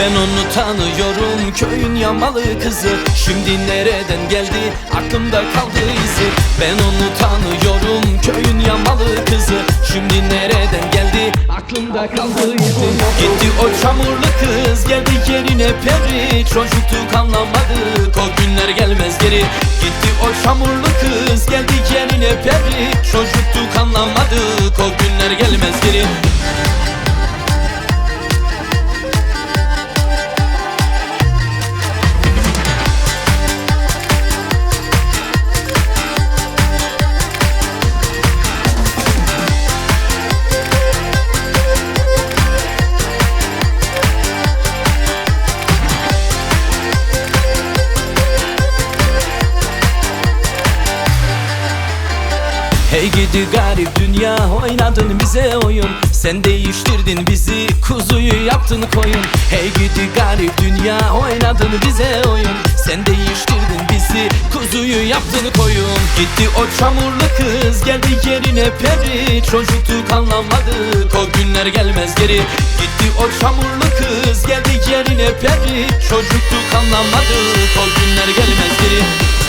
Ben onu tanıyorum, köyün yamalı kızı. Şimdi nereden geldi, aklımda kaldı izi. Ben onu tanıyorum, köyün yamalı kızı. Şimdi nereden geldi, aklımda kaldı izi. Gitti o çamurlu kız, geldi yerine peri. Çocuktuk anlamadık, o günler gelmez geri. Gitti o çamurlu kız, geldi yerine peri. Çocuktuk anlamadık, o günler gelmez geri. Hey gidi garip dünya, oynadın bize oyun. Sen değiştirdin bizi, kuzuyu yaptın koyun. Hey gidi garip dünya, oynadın bize oyun. Sen değiştirdin bizi, kuzuyu yaptın koyun. Gitti o çamurlu kız, geldi yerine peri. Çocuktuk anlamadık, o günler gelmez geri. Gitti o çamurlu kız, geldi yerine peri. Çocuktuk anlamadık, o günler gelmez geri.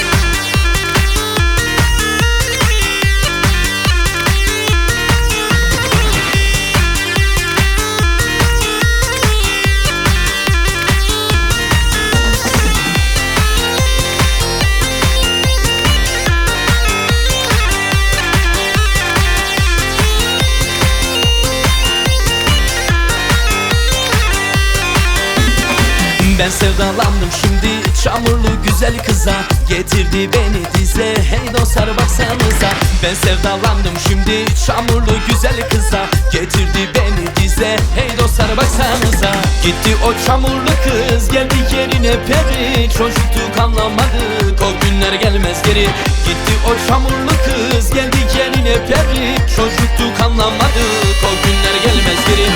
Ben sevdalandım şimdi çamurlu güzel kıza. Getirdi beni dize, hey dostlar baksanıza. Ben sevdalandım şimdi çamurlu güzel kıza. Getirdi beni dize, hey dostlar baksanıza. Gitti o çamurlu kız, geldi yerine peri. Çocuktuk anlamadık, o günler gelmez geri. Gitti o çamurlu kız, geldi yerine peri. Çocuktuk anlamadık, o günler gelmez geri.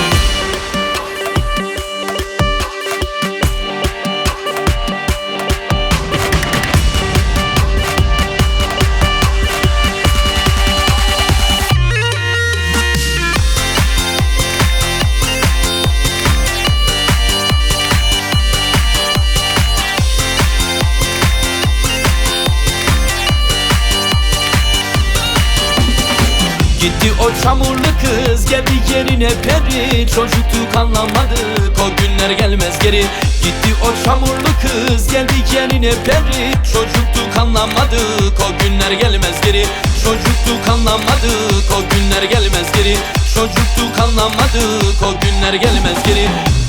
Gitti o çamurlu kız, geldi yerine peri. Çocuktuk anlamadık, o günler gelmez geri. Gitti o çamurlu kız, geldi yerine peri. Çocuktuk anlamadık, o günler gelmez geri. Çocuktuk anlamadık, o günler gelmez geri. Çocuktuk anlamadık, o günler gelmez geri.